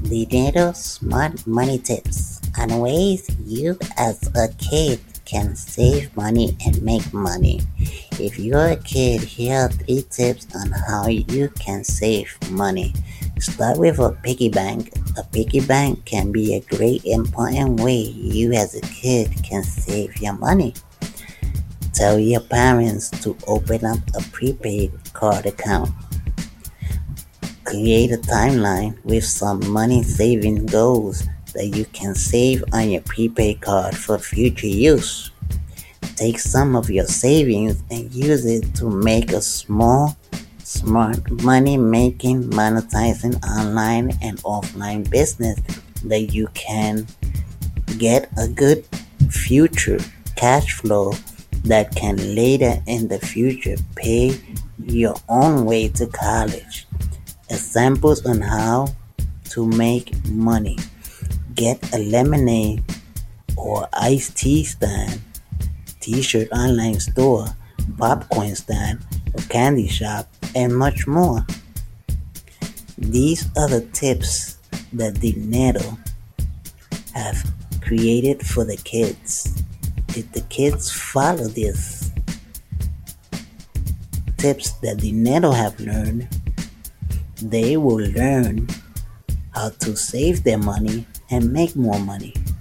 Dinero smart money tips and ways you as a kid can save money and make money. If you're a kid, here are 3 tips on how you can save money. Start with a piggy bank. A piggy bank can be a great important way you as a kid can save your money. Tell your parents to open up a prepaid card account. Create a timeline with some money saving goals that you can save on your prepaid card for future use. Take some of your savings and use it to make a small, smart money making, monetizing online and offline business that you can get a good future cash flow that can later in the future pay your own way to college. Examples on how to make money. Get a lemonade or iced tea stand, t-shirt online store, popcorn stand, a candy shop, and much more. These are the tips that Dinero have created for the kids. If the kids follow these tips that Dinero have learned, they will learn how to save their money and make more money.